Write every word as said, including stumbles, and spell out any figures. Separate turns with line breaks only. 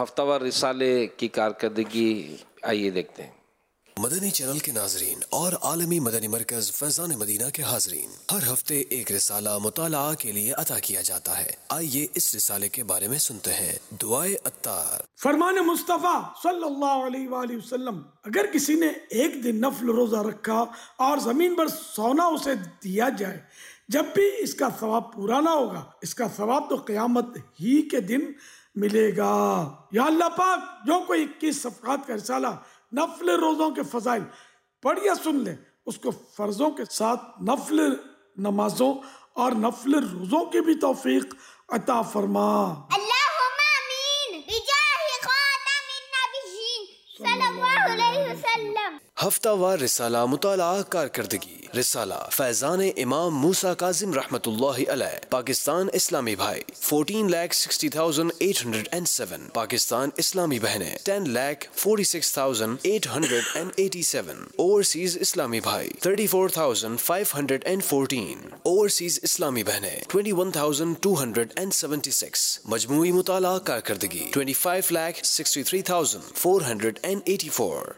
ہفتہ وار رسالے کی کارکردگی آئیے دیکھتے ہیں۔
مدنی چینل کے ناظرین اور عالمی مدنی مرکز فیضان مدینہ کے حاضرین، ہر ہفتے ایک رسالہ مطالعہ کے لیے عطا کیا جاتا ہے۔ آئیے اس رسالے کے بارے میں سنتے ہیں۔ دعائے عطار۔
فرمان مصطفیٰ صلی اللہ علیہ وآلہ وسلم، اگر کسی نے ایک دن نفل روزہ رکھا اور زمین پر سونا اسے دیا جائے، جب بھی اس کا ثواب پورا نہ ہوگا، اس کا ثواب تو قیامت ہی کے دن ملے گا۔ یا اللہ پاک، جو کوئی اکیس صفحات کا رسالہ نفل روزوں کے فضائل پڑھ یا سن لے، اس کو فرضوں کے ساتھ نفل نمازوں اور نفل روزوں کی بھی توفیق عطا فرما۔
اللہم آمین بجاہ خاتم النبیین صلی اللہ علیہ وسلم۔
ہفتہ وار رسالہ مطالعہ کارکردگی۔ رسالہ فیضان امام موسیٰ کاظم رحمۃ اللہ علیہ، پاکستان اسلامی بھائی fourteen lakh sixty thousand eight hundred and seven, Pakistan اسلامی بہنیں ten lakh forty six thousand eight hundred and eighty seven, overseas اسلامی بھائی thirty four thousand five hundred and fourteen, overseas اسلامی بہنیں twenty one thousand two hundred and seventy six, مجموعی مطالعہ کارکردگی twenty five lakh sixty three thousand four hundred and eighty four.